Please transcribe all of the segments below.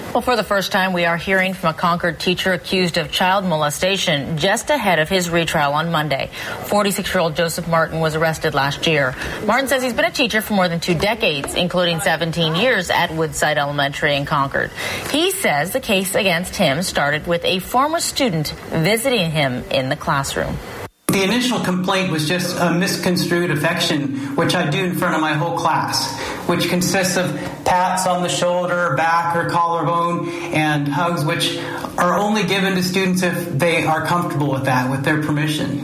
Well, for the first time, we are hearing from a Concord teacher accused of child molestation just ahead of his retrial on Monday. 46-year-old Joseph Martin was arrested last year. Martin says he's been a teacher for more than 2 decades, including 17 years at Woodside Elementary in Concord. He says the case against him started with a former student visiting him in the classroom. The initial complaint was just a misconstrued affection, which I do in front of my whole class, which consists of pats on the shoulder, back, or collarbone, and hugs, which are only given to students if they are comfortable with that, with their permission.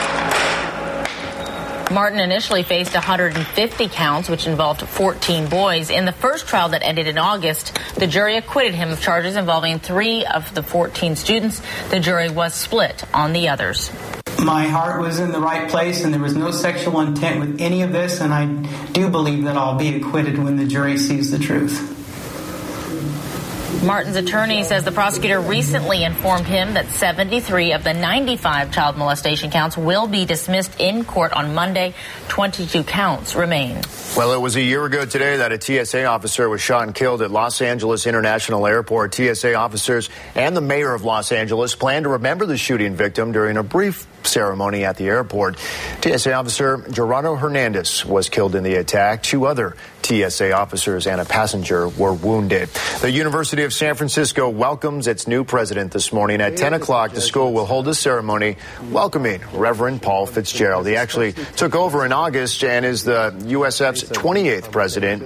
Martin initially faced 150 counts, which involved 14 boys. In the first trial that ended in August, the jury acquitted him of charges involving 3 of the 14 students. The jury was split on the others. My heart was in the right place, and there was no sexual intent with any of this, and I do believe that I'll be acquitted when the jury sees the truth. Martin's attorney says the prosecutor recently informed him that 73 of the 95 child molestation counts will be dismissed in court on Monday. 22 counts remain. Well, it was a year ago today that a TSA officer was shot and killed at Los Angeles International Airport. TSA officers and the mayor of Los Angeles plan to remember the shooting victim during a brief ceremony at the airport. TSA officer Gerardo Hernandez was killed in the attack. 2 other TSA officers and a passenger were wounded. The University of San Francisco welcomes its new president this morning. At 10 o'clock, the school will hold a ceremony welcoming Reverend Paul Fitzgerald. He actually took over in August and is the USF's 28th president.